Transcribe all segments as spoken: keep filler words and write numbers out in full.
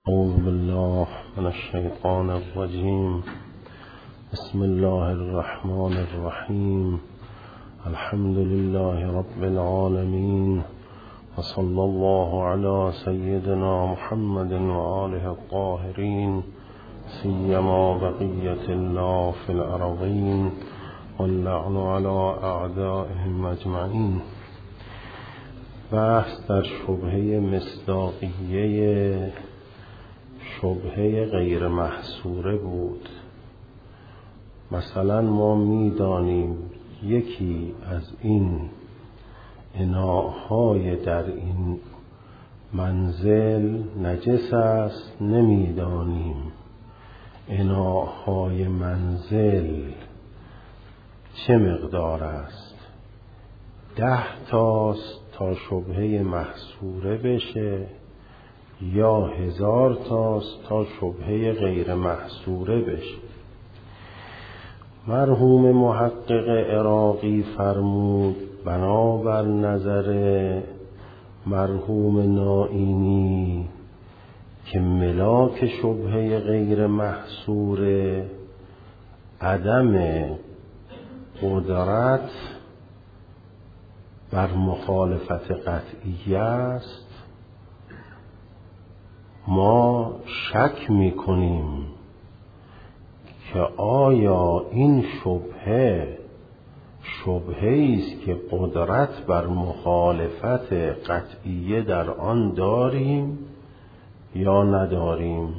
أعوذ بالله من الشيطان الرجيم. بسم الله الرحمن الرحيم. الحمد لله رب العالمين، وصلى الله على سيدنا محمد وآله الطاهرين، سيما بقية الله في الأرضين، واللعن على أعدائهم أجمعين. بحث در شبهه مصداقیه شبهه غیر محصوره بود. مثلا ما میدانیم یکی از این اناءهای در این منزل نجس است، نمیدانیم اناءهای منزل چه مقدار است. ده تاست تا شبهه محصوره بشه، یا هزار تاست تا شبهه غیر محصوره بشه. مرحوم محقق عراقی فرمود بنابر نظر مرحوم نائینی که ملاک شبهه غیر محصوره عدم قدرت بر مخالفت قطعیه است. ما شک میکنیم که آیا این شبهه شبهه است که قدرت بر مخالفت قطعیه در آن داریم یا نداریم.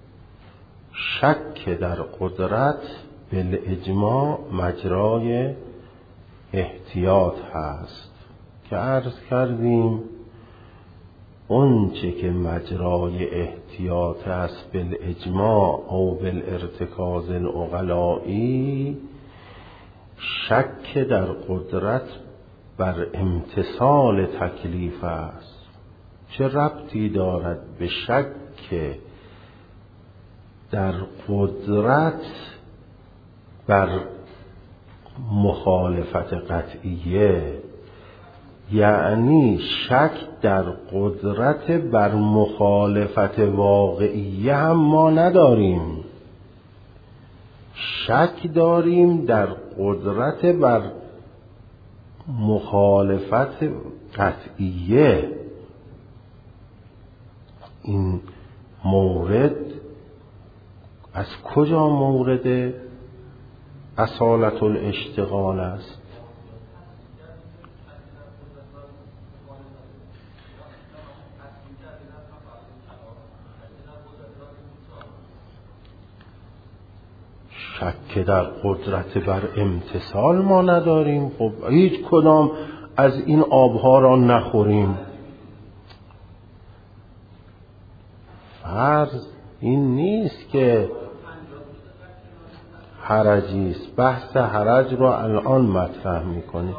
شک در قدرت بالاجماع مجرای احتیاط هست که عرض کردیم اون چه که مجرای احتیاط است بالاجماع او بالارتکاز العقلائی، شک در قدرت بر امتثال تکلیف است. چه ربطی دارد به شک در قدرت بر مخالفت قطعیه؟ یعنی شک در قدرت بر مخالفت واقعیه هم ما نداریم، شک داریم در قدرت بر مخالفت قطعیه. این مورد از کجا مورد اصالت الاشتغال است؟ شک در قدرت بر امتثال ما نداریم. خب هیچ کدام از این آبها را نخوریم. فرض این نیست که حرجی است. بحث حرج را الان مطرح میکنیم.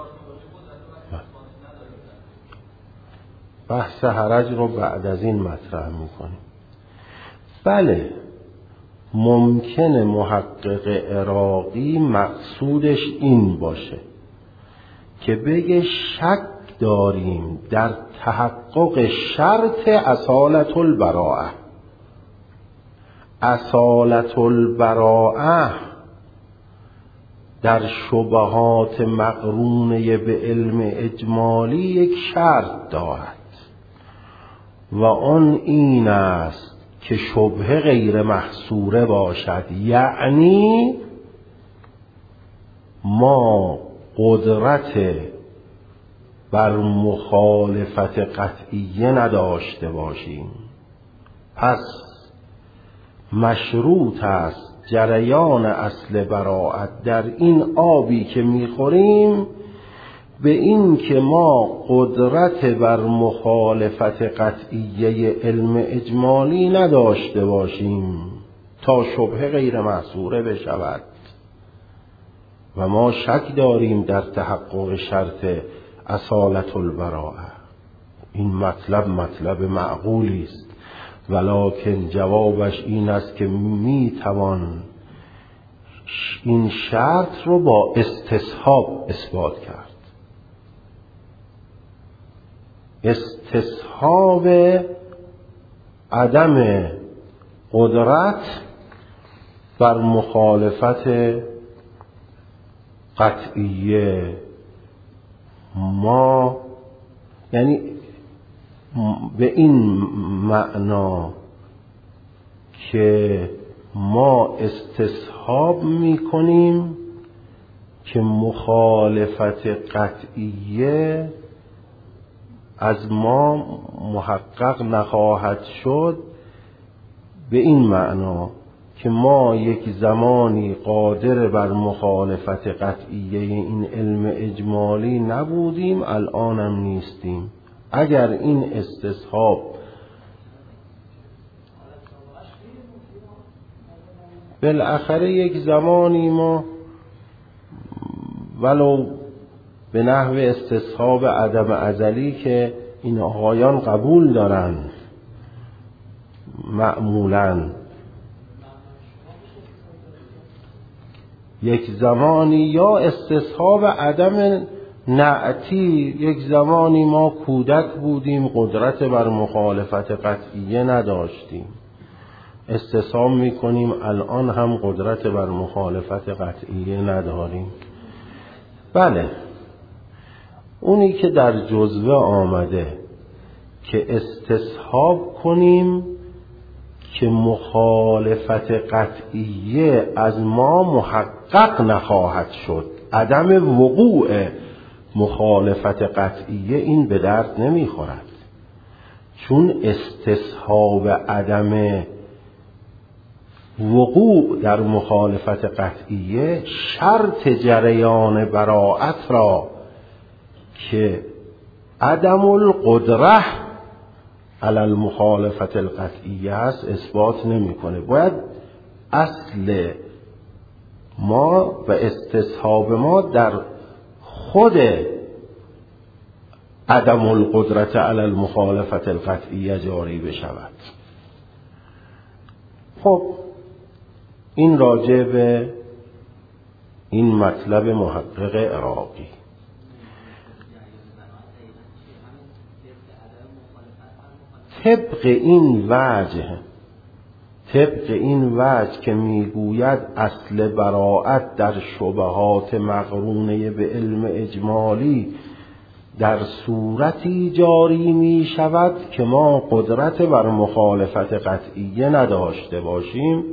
بحث حرج را بعد از این مطرح میکنیم. بله، ممکنه محقق عراقی مقصودش این باشه که بگه شک داریم در تحقق شرط اصالت البراءه. اصالت البراءه در شبهات مقرونه به علم اجمالی یک شرط دارد و آن این است که شبهه غیر محصوره باشد. یعنی ما قدرت بر مخالفت قطعیه نداشته باشیم. پس مشروط است جریان اصل براءت در این آبی که میخوریم به این که ما قدرت بر مخالفت قطعیه علم اجمالی نداشته باشیم تا شبهه غیر محصوره بشود. و ما شک داریم در تحقق شرط اصالت البراءه. این مطلب مطلب معقولی است، ولکن جوابش این است که میتوان این شرط رو با استصحاب اثبات کرد. استصحاب عدم قدرت بر مخالفت قطعیه ما، یعنی به این معنا که ما استصحاب میکنیم که مخالفت قطعیه از ما محقق نخواهد شد، به این معنا که ما یک زمانی قادر بر مخالفت قطعیه این علم اجمالی نبودیم، الانم نیستیم. اگر این استصحاب بالاخره یک زمانی ما ولو به نحو استصحاب عدم ازلی که این آقایان قبول دارن معمولاً، یک زمانی یا استصحاب عدم نعتی، یک زمانی ما کودک بودیم قدرت بر مخالفت قطعیه نداشتیم، استصحاب میکنیم الان هم قدرت بر مخالفت قطعیه نداریم. بله، اونی که در جزوه آمده که استصحاب کنیم که مخالفت قطعیه از ما محقق نخواهد شد، عدم وقوع مخالفت قطعیه، این به درد نمیخورد، چون استصحاب عدم وقوع در مخالفت قطعیه شرط جریان براءت را که عدم القدره علی المخالفت القطعیه است اثبات نمیکنه. باید اصل ما و استصحاب ما در خود عدم القدرت علی المخالفت القطعیه جاری بشود. خب این راجع به این مطلب محقق عراقی. طبق این وجه طبق این وجه که میگوید اصل براءت در شبهات مقرونه به علم اجمالی در صورتی جاری می شود که ما قدرت بر مخالفت قطعیه نداشته باشیم.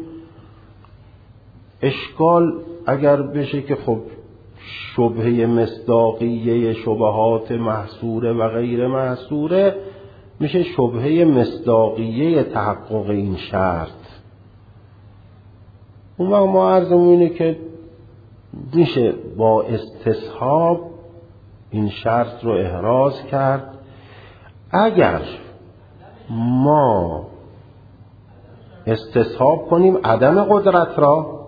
اشکال اگر بشه که خب شبهه مصداقیه شبهات محصوره و غیر محصوره میشه شبهه مصداقیه تحقق این شرط. اون وقت ما عرضمون اینه که میشه با استصحاب این شرط رو احراز کرد. اگر ما استصحاب کنیم عدم قدرت را،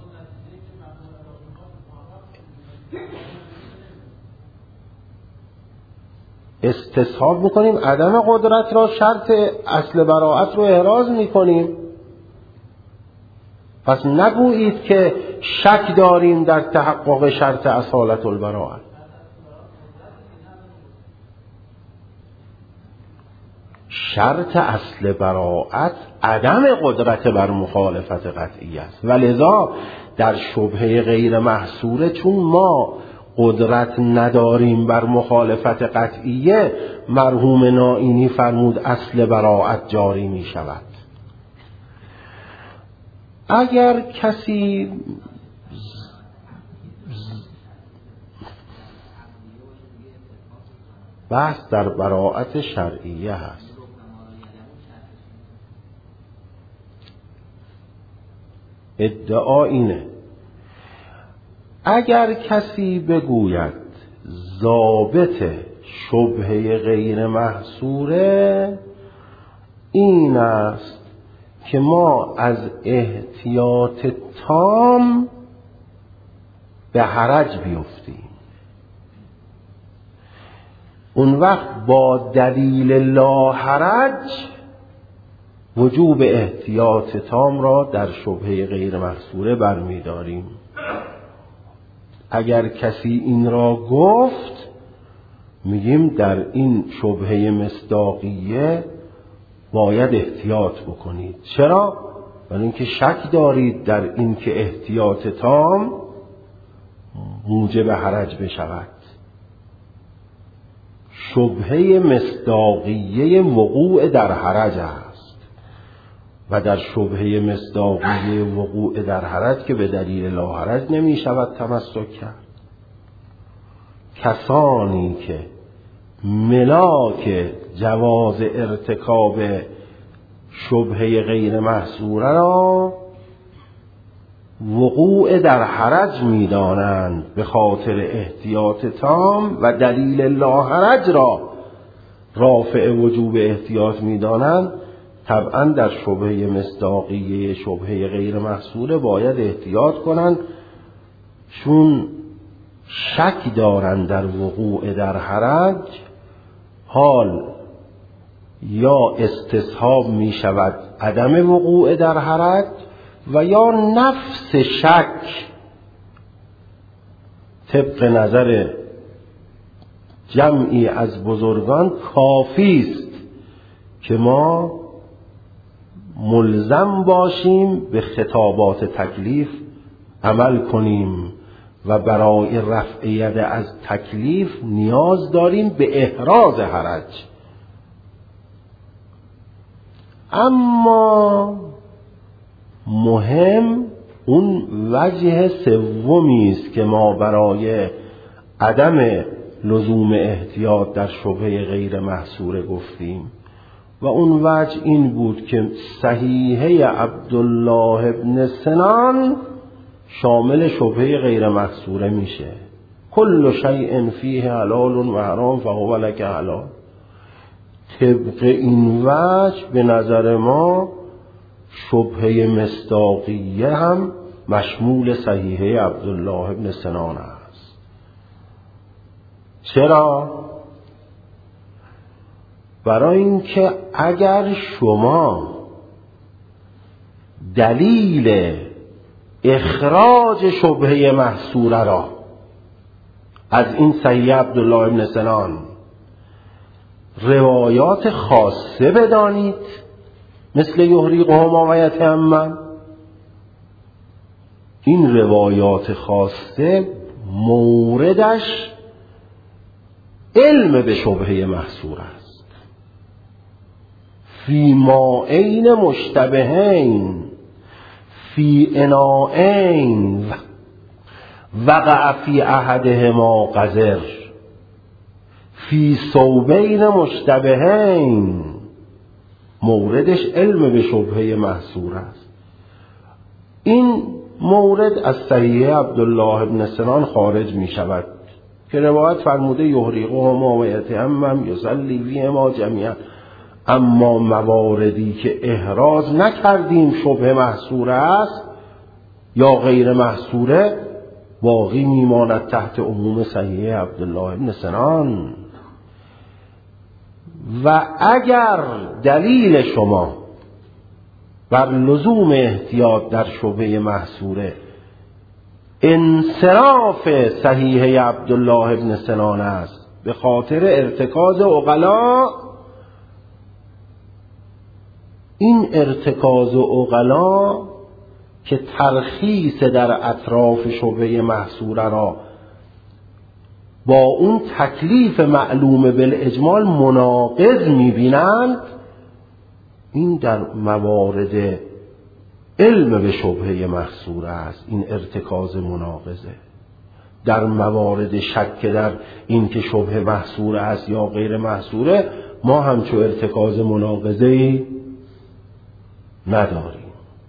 استصحاب میکنیم عدم قدرت را، شرط اصل براءت رو احراز میکنیم. پس نگویید که شک داریم در تحقق شرط اصالت البراءت. شرط اصل براءت عدم قدرت بر مخالفت قطعی است، ولذا در شبهه غیر محصوره چون ما قدرت نداریم بر مخالفت قطعیه، مرحوم نائینی فرمود اصل براءت جاری می شود. اگر کسی بحث در براءت شرعیه هست، ادعا اینه اگر کسی بگوید ضابط شبهه غیر محصوره این است که ما از احتیاط تام به حرج بیفتیم، اون وقت با دلیل لا حرج وجوب احتیاط تام را در شبهه غیر محصوره برمی‌داریم. اگر کسی این را گفت میگیم در این شبهه مصداقیه باید احتیاط بکنید. چرا؟ ولی اینکه شک دارید در اینکه احتیاط تام موجب حرج بشود. شبهه مصداقیه وقوع در حرج است و در شبهه مصداقیه وقوع در حرج که به دلیل لا حرج نمی شود تمسک کرد. کسانی که ملاک جواز ارتکاب شبهه غیر محصوره را وقوع در حرج می دانند به خاطر احتیاط تام و دلیل لا حرج را رافع وجوب احتیاط می دانند، طبعا در شبهه مصداقیه شبهه غیر محصوره باید احتیاط کنند، چون شک دارند در وقوع در حرج. حال یا استصحاب می شود عدم وقوع در حرج و یا نفس شک طبق نظر جمعی از بزرگان کافی است که ما ملزم باشیم به خطابات تکلیف عمل کنیم و برای رفع ید از تکلیف نیاز داریم به احراز حرج. اما مهم اون وجه سومی است که ما برای عدم لزوم احتیاط در شبهه غیر محصوره گفتیم و اون وجه این بود که صحیحه عبدالله ابن سنان شامل شبهه غیر محصوره میشه. کل شیء فیه حلال و حرام فهو لک حلال. طبق این وجه به نظر ما شبهه مصداقیه هم مشمول صحیحه عبدالله ابن سنان است. چرا؟ برای اینکه اگر شما دلیل اخراج شبهه محصوره را از این صحیح عبدالله ابن سنان روایات خاصه بدانید مثل یحریقهما و یتیمم، این روایات خاصه موردش علم به شبهه محصوره است. فی مائین مشتبهین فی اناءین وقع فی احدهما قذر فی ثوبین مشتبهین، موردش علم به شبهه محصور است. این مورد از صحیح عبدالله ابن سنان خارج می شود که روایت فرموده یحریقهما و یتیمم یصلی فیهما جمیعا، اما مواردی که احراز نکردیم شبهه محصوره است یا غیر محصوره باقی میماند تحت عموم صحیح عبدالله ابن سنان. و اگر دلیل شما بر لزوم احتیاط در شبهه محصوره انصراف صحیح عبدالله ابن سنان است به خاطر ارتکاز عقلا، این ارتکاز عقلا که ترخیص در اطراف شبهه محصوره را با اون تکلیف معلوم بالاجمال مناقض می‌بینند، این در موارد علم به شبهه محصوره است. این ارتکاز مناقضه. در موارد شک در این که شبهه محصوره است یا غیر محصوره ما همچو ارتکاز مناقضه‌ای نداریم.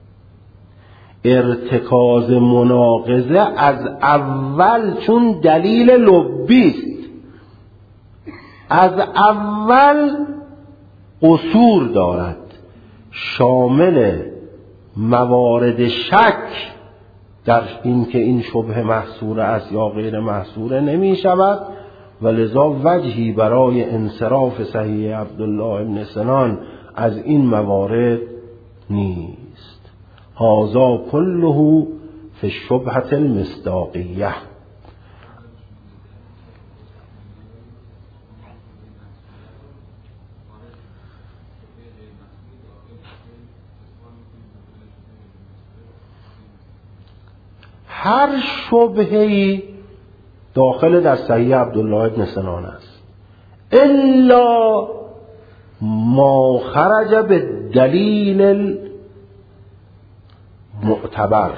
ارتکاز مناقضه از اول چون دلیل لبی است، از اول قصور دارد، شامل موارد شک در این که این شبهه محصوره است یا غیر محصوره نمی شود و لذا وجهی برای انصراف صحیح عبدالله ابن سنان از این موارد نیست. هذا كله فی الشبهة المصداقیه. هر شبهه‌ای داخل در صحیح عبدالله ابن سنان است الا ما خرج به دلیل معتبر.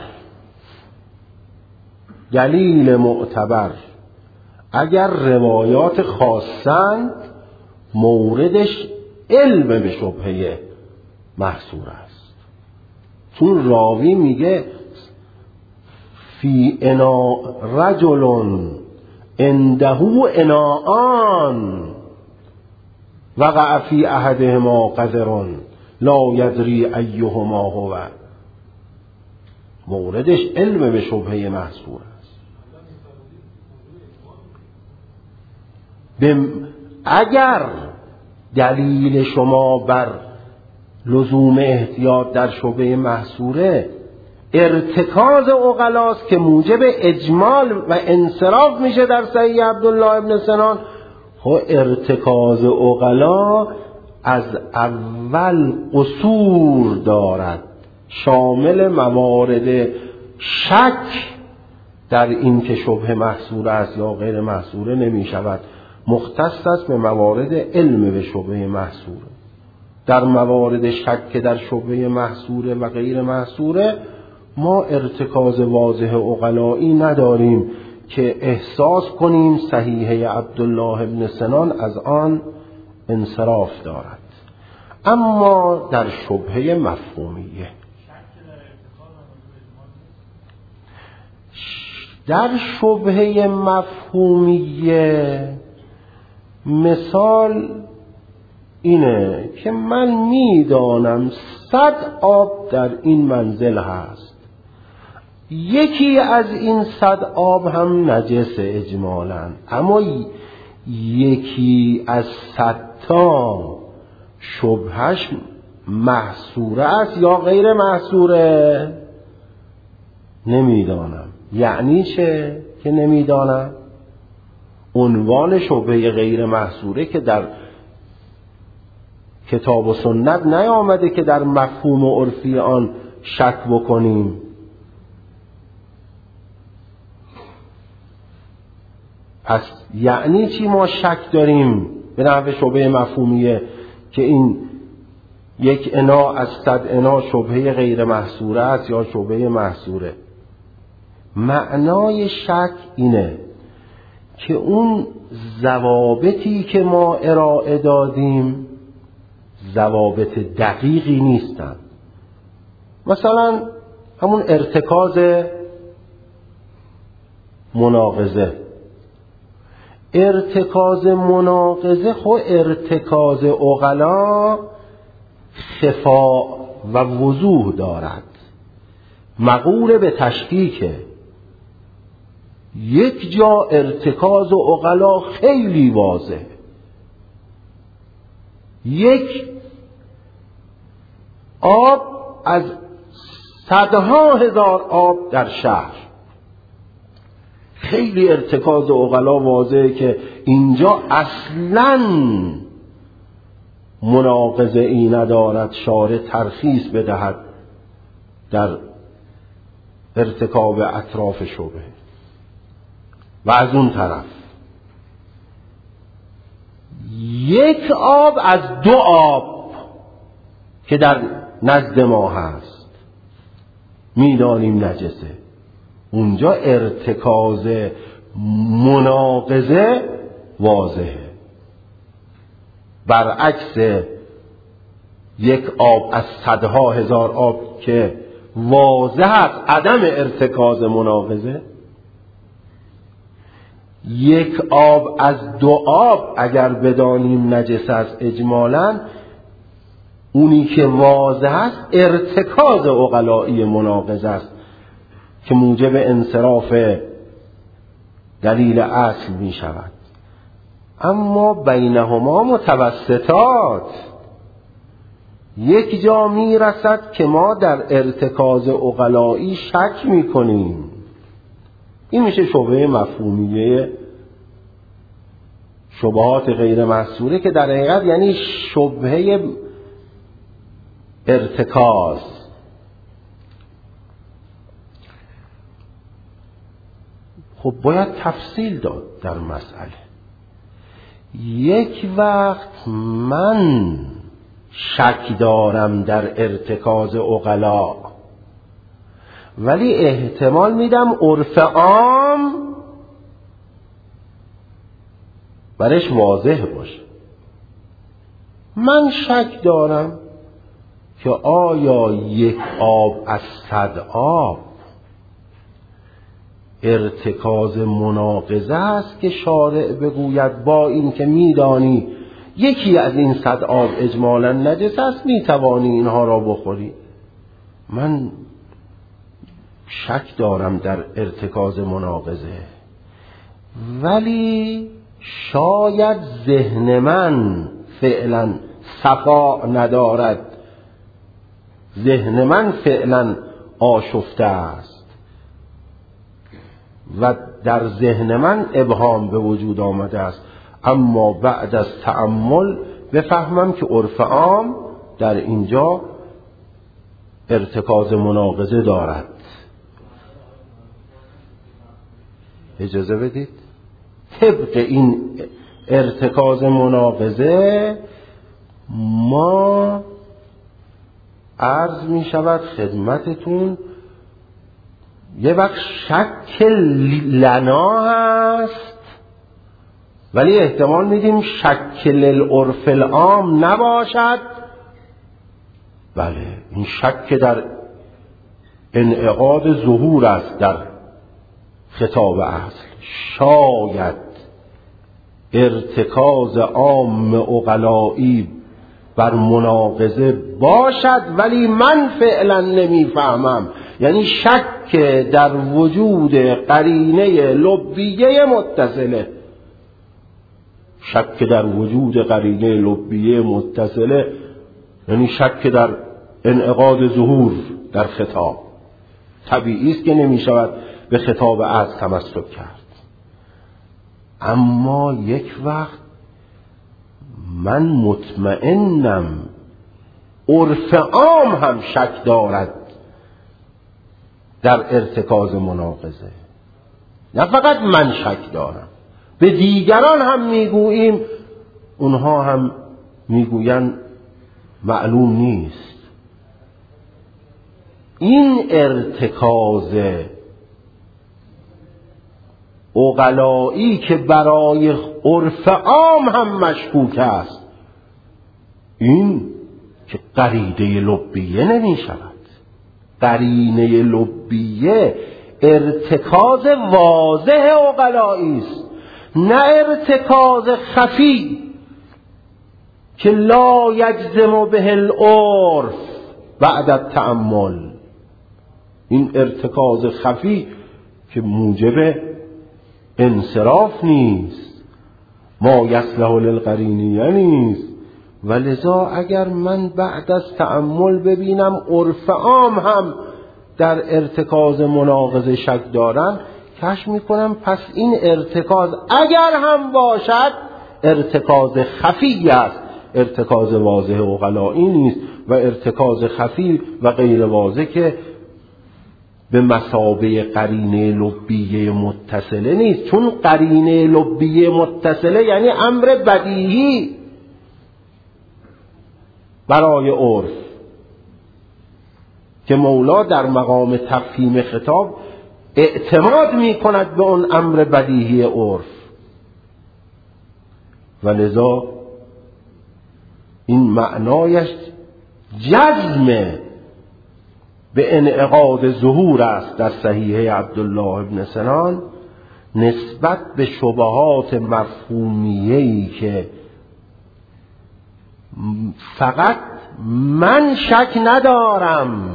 دلیل معتبر اگر روایات خاصند موردش علم به شبهه محصور است. چون راوی میگه فی انا رجل عنده اناءان وقع فی احدهما قدر لا یدری ایهما هو، موردش علم به شبهه محصور است. اگر دلیل شما بر لزوم احتیاط در شبهه محصوره ارتکاز عقلاست که موجب اجمال و انصراف میشه در صحیح عبدالله ابن سنان، خب ارتکاز عقلا از اول قصور دارد، شامل موارد شک در این که شبهه محصور است یا غیر محصوره نمی شود، مختص است به موارد علم به شبهه محصوره. در موارد شک که در شبهه محصوره و غیر محصوره ما ارتکاز واضح عقلایی نداریم که احساس کنیم صحیح عبدالله ابن سنان از آن انصراف دارد. اما در شبهه مفهومیه، در شبهه مفهومیه مثال اینه که من میدانم صد آب در این منزل هست، یکی از این صد آب هم نجس اجمالاً، اما یکی از صد تا شبهش محصوره است یا غیر محصوره نمیدانم. یعنی چه که نمیدانم؟ عنوان شبهه غیر محصوره که در کتاب و سنت نیامده که در مفهوم و عرفی آن شک بکنیم. پس یعنی چی ما شک داریم به نحو شبهه مفهومیه که این یک انا از صد انا شبهه غیر محصوره است یا شبهه محصوره؟ معنای شک اینه که اون ضوابطی که ما ارائه دادیم ضوابط دقیقی نیستن. مثلا همون ارتکاز مناقضه، ارتکاز مناقضه خب ارتکاز عقلا خفا و وضوح دارد، مقول به تشکیکه. یک جا ارتکاز عقلا خیلی واضح، یک آب از صدها هزار آب در شهر، خیلی ارتکاز عقلا واضحه که اینجا اصلاً مناقضه ای ندارد شارع ترخیص بدهد در ارتکاب اطراف شبهه. و از اون طرف یک آب از دو آب که در نزد ما هست میدانیم نجسه، اونجا ارتکاز مناقضه واضحه. برعکس یک آب از صدها هزار آب که واضح است عدم ارتکاز مناقضه، یک آب از دو آب اگر بدانیم نجس است اجمالاً، اونی که واضح است ارتکاز عقلایی مناقض است که موجب انصراف دلیل اصل می شود. اما بینهما متوسطات، یک جا می رسد که ما در ارتکاز عقلایی شک می کنیم. این میشه شبهه مفهومیه، شبهات غیر محصوره که در حقیقت یعنی شبهه ارتکاز. خب باید تفصیل داد در مسئله. یک وقت من شک دارم در ارتکاز عقلا، ولی احتمال میدم عرف عام برش واضح باشه. من شک دارم که آیا یک آب از صد آب ارتکاز مناقضه است که شارع بگوید با این که میدانی یکی از این صد آب اجمالا نجس است میتوانی اینها را بخوری. من شک دارم در ارتکاز مناقضه، ولی شاید ذهن من فعلا صفا ندارد، ذهن من فعلا آشفته است و در ذهن من ابهام به وجود آمده است، اما بعد از تأمل بفهمم که عرف عام در اینجا ارتکاز مناقضه دارد. اجازه بدید طبق این ارتکاز مناقضه ما عرض می شود خدمتتون یه وقت شک لنا هست، ولی احتمال میدیم شک للعرف العام نباشد. بله، این شک در انعقاد ظهور است در خطاب اصل. شاید ارتکاز عام عقلایی بر مناقضه باشد، ولی من فعلا نمیفهمم. یعنی شک در وجود قرینه لبیه متصله، شک در وجود قرینه لبیه متصله یعنی شک در انعقاد ظهور در خطاب. طبیعی است که نمی شود به خطاب از تمسک کرد. اما یک وقت من مطمئنم عرف عام هم شک دارد در ارتکاز مناقضه، نه فقط من شک دارم، به دیگران هم میگوییم، اونها هم میگوین معلوم نیست. این ارتکاز عقلایی که برای عرف عام هم مشکوک است، این که قرینه لبیه نمی شود. قرینه لبیه ارتکاز واضح عقلایی است، نه ارتکاز خفی که لا یجزم به العرف بعد التأمل. این ارتکاز خفی که موجب انصراف نیست، ما یصلح للقرینیه نیست. ولذا اگر من بعد از تأمل ببینم عرف عام هم در ارتکاز مناقضه شک دارن، کشف میکنم پس این ارتکاز اگر هم باشد ارتکاز خفی است، ارتکاز واضح عقلایی نیست. و ارتکاز خفی و غیر واضح که به مثابه قرینه لبیه متصله نیست، چون قرینه لبیه متصله یعنی امر بدیهی برای عرف که مولا در مقام تفهیم خطاب اعتماد می کند به اون امر بدیهی عرف. ولذا این معنایش جزم به انعقاد ظهور است در صحیح عبدالله ابن سنان نسبت به شبهات مفهومیه‌ای که فقط من شک ندارم،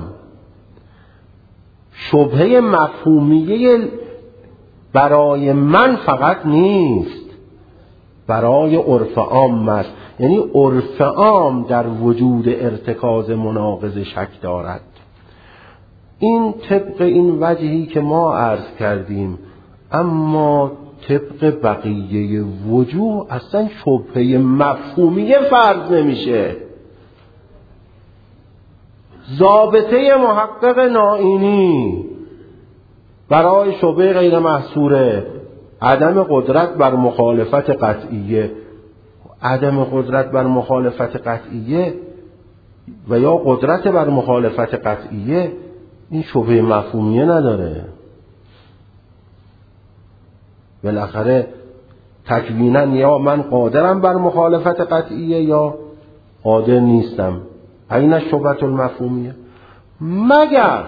شبهه مفهومیه برای من فقط نیست، برای عرف عام است. یعنی عرف عام در وجود ارتکاز مناقضه شک دارد. این طبق این وجهی که ما عرض کردیم، اما طبق بقیه وجوه اصلا شبهه مفهومیه فرض نمیشه. ضابطه محقق نائینی برای شبهه غیر محصوره عدم قدرت بر مخالفت قطعیه. عدم قدرت بر مخالفت قطعیه و یا قدرت بر مخالفت قطعیه این شبهه مفهومیه نداره. بالاخره تکوینا یا من قادرم بر مخالفت قطعیه یا قادر نیستم. این شبهه المفهومیه. مگر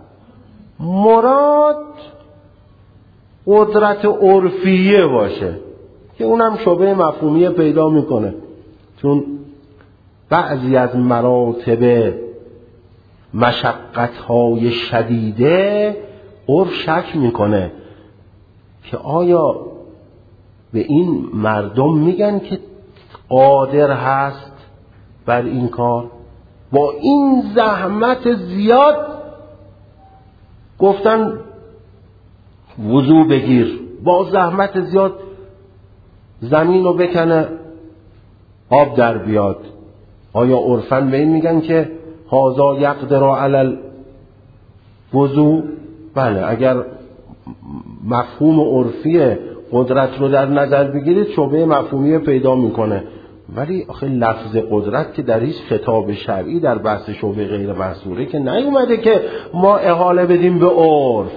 مراد قدرت عرفیه باشه که اونم شبهه مفهومیه پیدا میکنه، چون بعضی از مراتب مشقت‌های شدیده عرف شک میکنه که آیا به این مردم میگن که قادر هست بر این کار؟ با این زحمت زیاد گفتن وضو بگیر، با زحمت زیاد زمین رو بکنه آب در بیاد، آیا عرفاً به این میگن که هذا یقدر علی الوضو؟ بله، اگر مفهوم عرفی قدرت رو در نظر بگیرید شبهه مفهومی پیدا میکنه. ولی آخه لفظ قدرت که در هیچ خطاب شرعی در بحث شبهه غیر محصوره که نیومده که ما احاله بدیم به عرف.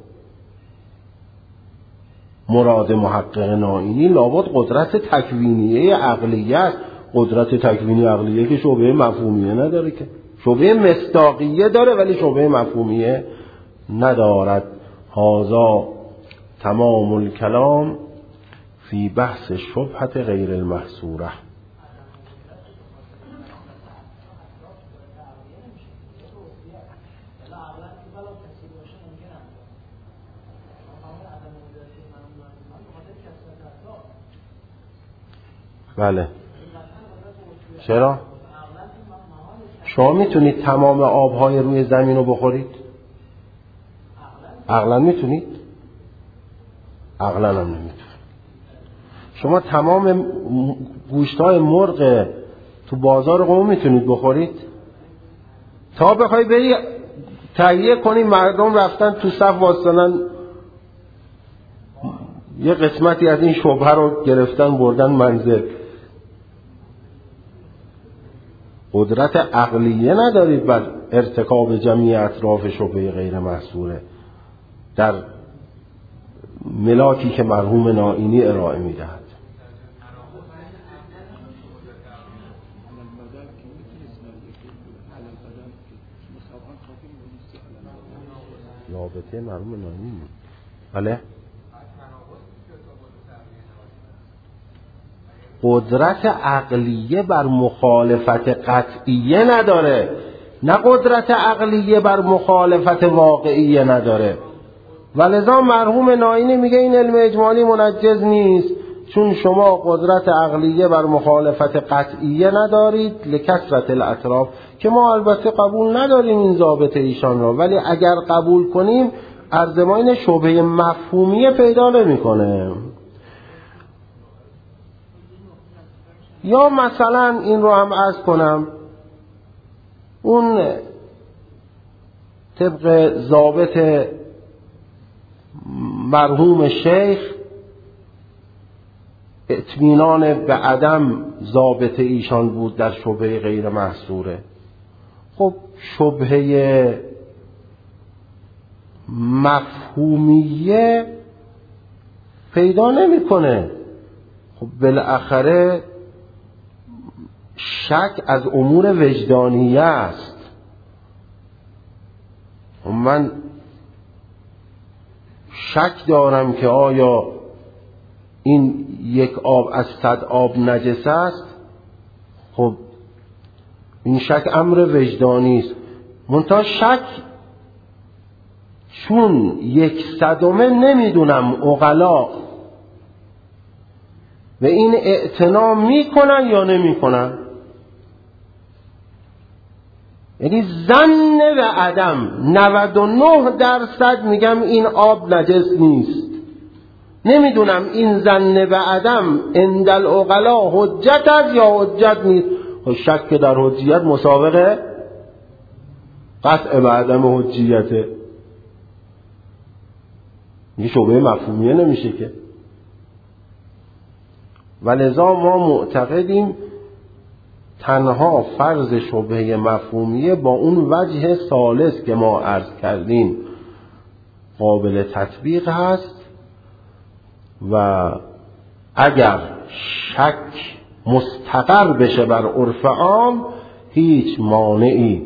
مراد محقق نائینی لابد قدرت تکوینیه عقلیه است. قدرت تکوینی عقلیه که شبهه مفهومیه نداره، که شبهه مصداقیه داره ولی شبهه مفهومیه ندارد. هذا تمام الکلام فی بحث شبهه غیر المحصوره. بله، چرا؟ شما میتونید تمام آبهای روی زمین رو بخورید؟ عقلا میتونید؟ عقلا هم نمیتونید. شما تمام گوشتای مرغ تو بازار قم میتونید بخورید؟ تا بخوای بری تهیه کنی مردم رفتن تو صف واسطنن یه قسمتی از این شبهه رو گرفتن بردن منزل. قدرت عقلیه ندارید بر ارتکاب جمیع اطراف شبهه غیر محصوره در ملاکی که مرحوم نائینی ارائه میدهد. رابطه مرحوم نائینی. بله، قدرت عقلیه بر مخالفت قطعیه نداره، نه قدرت عقلیه بر مخالفت واقعیه نداره. ولذا مرحوم نائینی میگه این علم اجمالی منجز نیست، چون شما قدرت عقلیه بر مخالفت قطعیه ندارید لکثرت الاطراف، که ما البته قبول نداریم این ضابطه ایشان را، ولی اگر قبول کنیم ارزماین شبهه مفهومیه پیدا نمیکنه. یا مثلا این رو هم عرض کنم، اون طبق ضابط مرحوم شیخ اطمینان به عدم ضابط ایشان بود در شبهه غیر محصوره. خب شبهه مفهومیه پیدا نمیکنه. خب بالاخره شک از امور وجدانیه است. من شک دارم که آیا این یک آب از صد آب نجس است. خب این شک امر وجدانی است. منتها شک چون یک صدمه نمیدونم عقلا و این اعتنا میکنن یا نمیکنن، یعنی ظن به عدم نود و نه درصد میگم این آب نجس نیست. نمیدونم این ظن به عدم عند العقلا حجت است یا حجت نیست. شک در حجیت مسابقه قطع به عدم حجیته. این شبهه مفهومیه نمیشه که. ولذا ما معتقدیم تنها فرض شبهه مفهومیه با اون وجه ثالث که ما عرض کردیم قابل تطبیق هست و اگر شک مستقر بشه بر عرف عام هیچ مانعی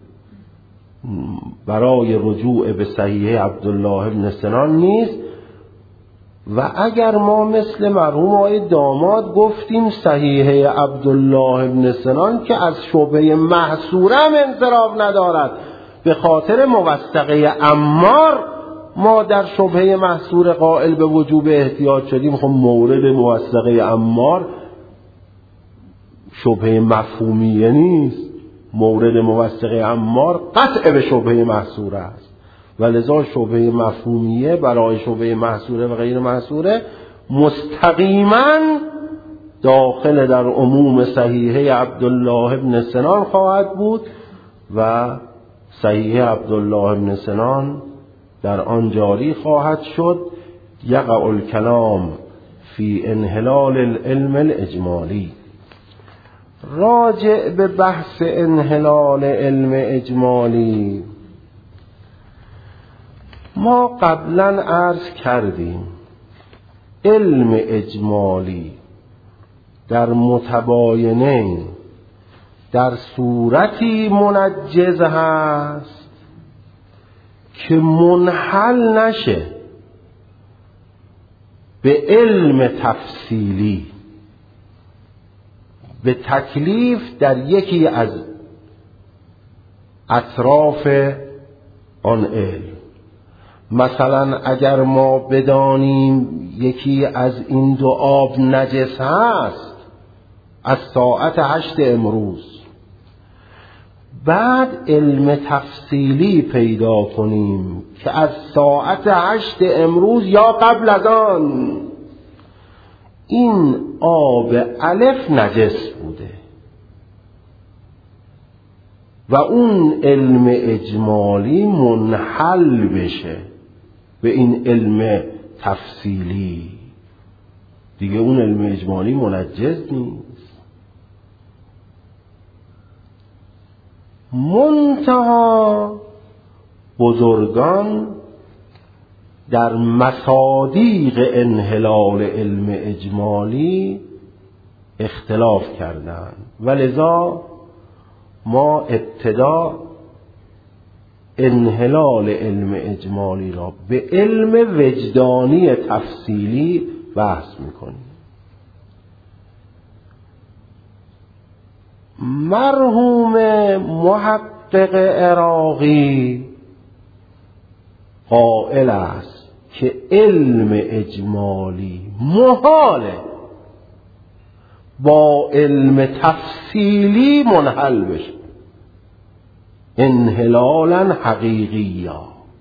برای رجوع به صحیح عبدالله بن سنان نیست. و اگر ما مثل مرحوم آقای داماد گفتیم صحیح عبدالله بن سنان که از شبهه محصوره هم انصراف ندارد به خاطر موثقه عمار ما در شبهه محصور قائل به وجوب احتیاط شدیم، خب مورد موثقه عمار شبهه مفهومیه نیست، مورد موثقه عمار قطع به شبهه محصوره است. ولذا شبهه مفهومیه برای شبهه محصوره و غیر محصوره مستقیما داخل در عموم صحیحه عبدالله بن سنان خواهد بود و صحیحه عبدالله بن سنان در آن جاری خواهد شد. یقع الکلام فی انحلال العلم الاجمالی. راجع به بحث انحلال علم اجمالی ما قبلا عرض کردیم علم اجمالی در متباینین در صورتی منجز هست که منحل نشه به علم تفصیلی، به تکلیف در یکی از اطراف آن علم. مثلا اگر ما بدانیم یکی از این دو آب نجس هست از ساعت هشت امروز، بعد علم تفصیلی پیدا کنیم که از ساعت هشت امروز یا قبل از آن این آب الف نجس بوده و اون علم اجمالی منحل بشه به این علم تفصیلی، دیگه اون علم اجمالی منجز نیست. منتها بزرگان در مصادیق انحلال علم اجمالی اختلاف کردند، ولذا ما ابتدا انحلال علم اجمالی را به علم وجدانی تفصیلی بحث میکنیم. مرحوم محقق عراقی قائل است که علم اجمالی محاله با علم تفصیلی منحل بشه انحلالا حقیقیا،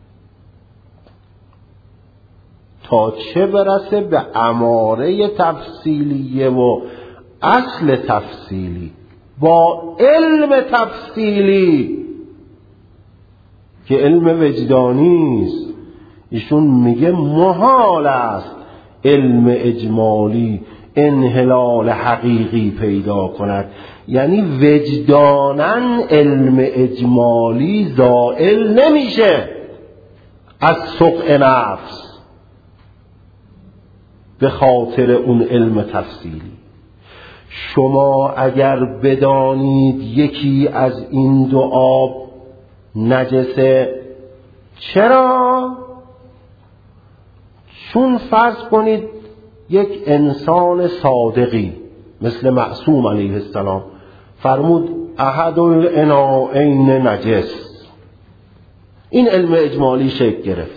تا چه برسه به اماره تفصیلیه و اصل تفصیلی با علم تفصیلی که علم وجدانی است. ایشون میگه محال است علم اجمالی انحلال حقیقی پیدا کند، یعنی وجداناً علم اجمالی زائل نمیشه از سقع نفس به خاطر اون علم تفصیلی. شما اگر بدانید یکی از این دو آب نجسه، چرا؟ چون فرض کنید یک انسان صادقی مثل معصوم علیه السلام فرمود احد الاناءین نجس، این علم اجمالی شکل گرفت.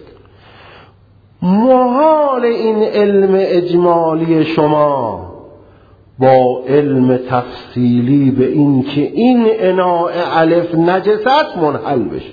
محال این علم اجمالی شما با علم تفصیلی به این که این اناء الف نجست منحل بشه.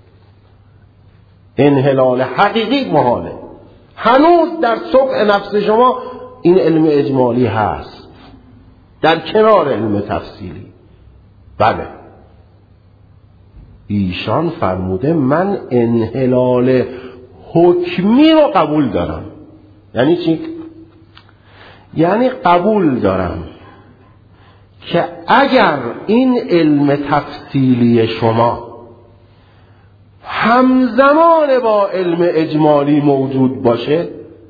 انحلال حقیقی محاله. هنوز در سقع نفس شما این علم اجمالی هست در کنار علم تفصیلی. بله، ایشان فرموده من انحلال حکمی رو قبول دارم. یعنی چی؟ یعنی قبول دارم که اگر این علم تفصیلی شما همزمان با علم اجمالی موجود باشه،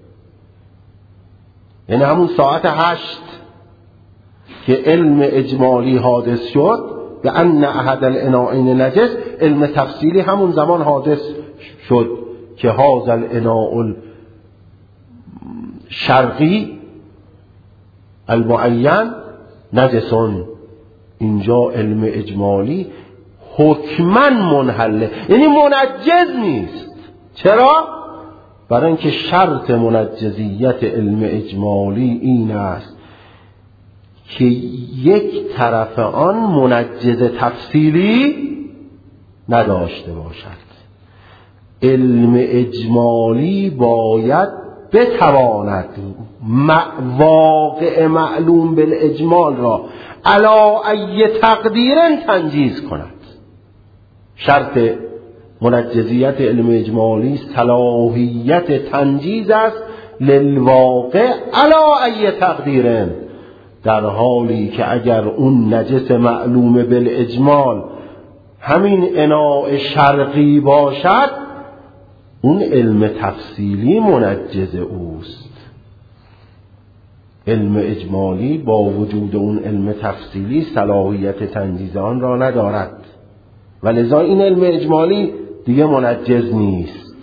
یعنی همون ساعت هشت که علم اجمالی حادث شد به ان احد الاناءین نجس، علم تفصیلی همون زمان حادث شد که هذا الاناء الشرقی المعین نجسون. اینجا علم اجمالی حکماً منحله، یعنی منجز نیست. چرا؟ برای اینکه شرط منجزیت علم اجمالی این است که یک طرف آن منجز تفصیلی نداشته باشد. علم اجمالی باید بتواند واقع معلوم بالاجمال را علی ای تقدیر تنجیز کند. شرط منجزیت علم اجمالی صلاحیت تنجیز است للواقع علی ای تقدیر، در حالی که اگر اون نجس معلوم بالاجمال همین اناء شرقی باشد، اون علم تفصیلی منجز اوست. علم اجمالی با وجود اون علم تفصیلی صلاحیت تنجیز آن را ندارد و لذا این علم اجمالی دیگه منجز نیست.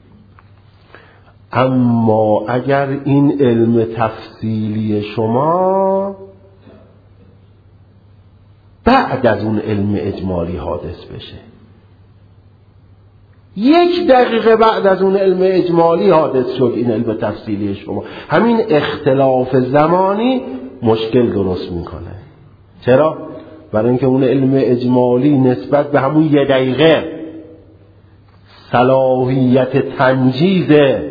اما اگر این علم تفصیلی شما بعد از اون علم اجمالی حادث بشه، یک دقیقه بعد از اون علم اجمالی حادث شد این علم تفصیلی شما، همین اختلاف زمانی مشکل درست میکنه. چرا؟ برای اینکه اون علم اجمالی نسبت به همون یه دقیقه صلاحیت تنجیز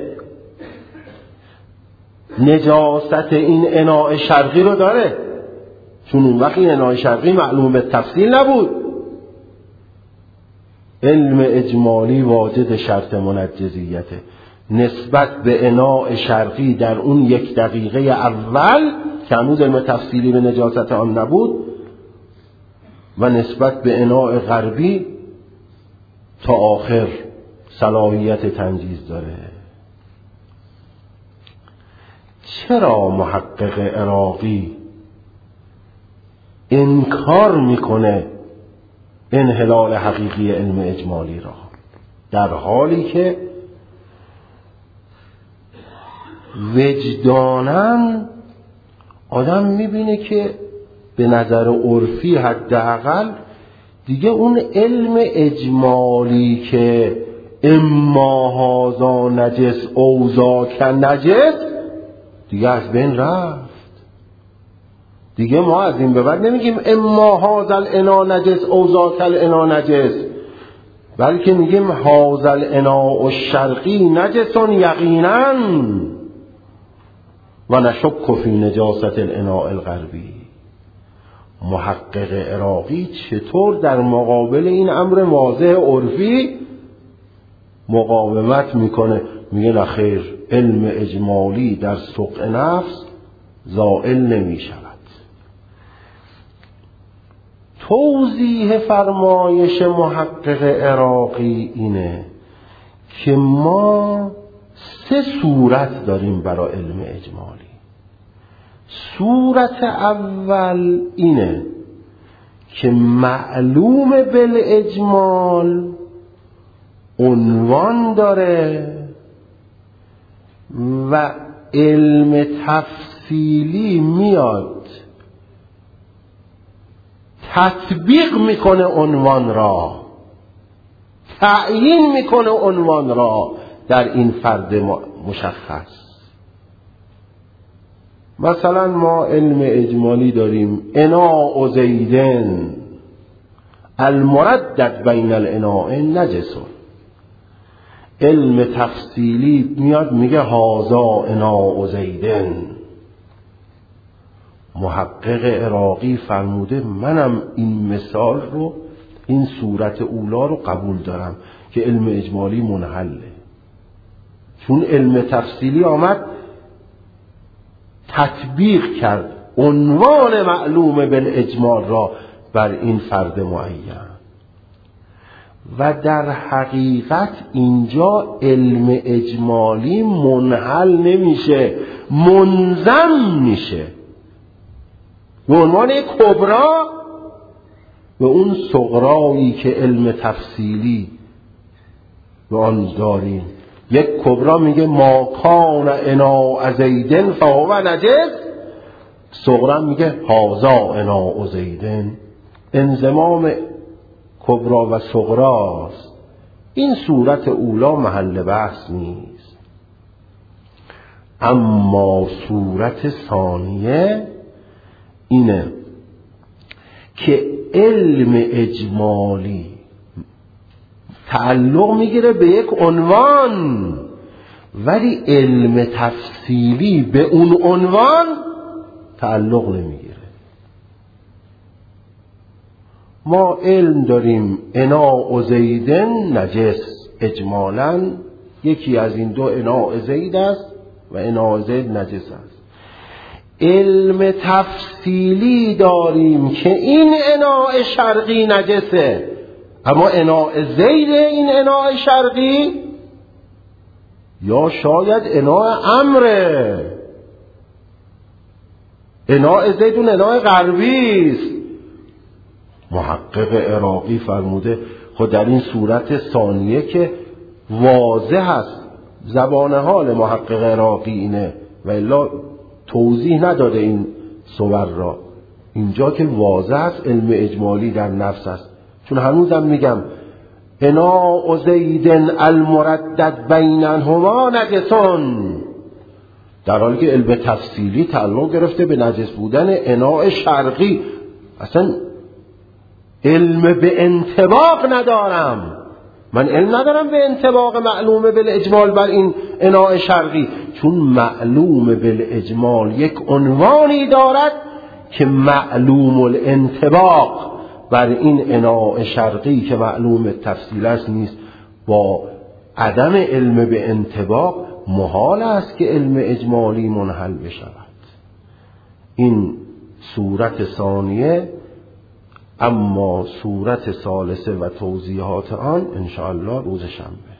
نجاست این اناء شرقی رو داره، چون اون وقت این اناء شرقی معلوم به تفصیل نبود. علم اجمالی واجد شرط منجزیته نسبت به اناء شرقی در اون یک دقیقه اول که هنوز علم تفصیلی به نجاست آن نبود، و نسبت به اناء غربی تا آخر صلاحیت تنجیز داره. چرا محقق عراقی انکار میکنه انحلال حقیقی علم اجمالی را، در حالی که وجداناً آدم میبینه که به نظر عرفی حداقل دیگه اون علم اجمالی که اما هازا نجس اوزا که نجس دیگه از بین رفت. دیگه ما از این به بعد نمیگیم اما هازا الانا نجس اوزا که الانا نجس، بلکه میگیم هازا الانا الشرقی نجسون یقینا و نشک فی نجاست الانا الغربی. محقق عراقی چطور در مقابل این امر واضح عرفی مقاومت میکنه؟ میگه نخیر، علم اجمالی در سقع نفس زائل نمیشود. توضیح فرمایش محقق عراقی اینه که ما سه صورت داریم برای علم اجمالی. صورت اول اینه که معلوم بالاجمال عنوان داره و علم تفصیلی میاد تطبیق میکنه عنوان را، تعیین میکنه عنوان را در این فرد مشخص. مثلا ما علم اجمالی داریم اناء زیدن المردد بین الاناء نجس. علم تفصیلی میاد میگه هازا اناء زیدن. محقق عراقی فرموده منم این مثال رو، این صورت اولا رو قبول دارم که علم اجمالی منحله. چون علم تفصیلی آمد تطبیق کرد عنوان معلوم بالاجمال را بر این فرد معین. و در حقیقت اینجا علم اجمالی منحل نمیشه، منضم میشه به عنوان کبرا به اون صغرایی که علم تفصیلی به آن داریم. یک کبرا میگه ما کان اناء زیدن فهو نجس، صغرا میگه هذا اناء زیدن. انضمام کبرا و صغراست. این صورت اولا محل بحث نیست. اما صورت ثانیه اینه که علم اجمالی تعلق میگیره به یک عنوان، ولی علم تفصیلی به اون عنوان تعلق نمیگیره. ما علم داریم اناء زیدن نجس، اجمالاً یکی از این دو اناء زید است و اناء زید نجس است. علم تفصیلی داریم که این اناء شرقی نجسه، اما اناء زید این اناء شرقی یا شاید اناء امره، اناء زید اون اناء غربی است. محقق عراقی فرموده خود در این صورت ثانیه که واضح است، زبان حال محقق عراقی اینه و الا توضیح نداده این صور را، اینجا که واضح است علم اجمالی در نفس است. چون هنوزم میگم اناء زیدن المردد بینهما نجسون، در حالی که علم تفصیلی تعلق گرفته به نجس بودن اناء شرقی. اصلا علم به انطباق ندارم، من علم ندارم به انطباق معلوم بالاجمال بر این اناء شرقی، چون معلوم بالاجمال یک عنوانی دارد که معلوم الانطباق بر این اناء شرقی که معلوم تفصیل است نیست. با عدم علم به انطباق محال است که علم اجمالی منحل بشود. این صورت ثانیه. اما صورت ثالثه و توضیحات آن انشاءالله روز شنبه.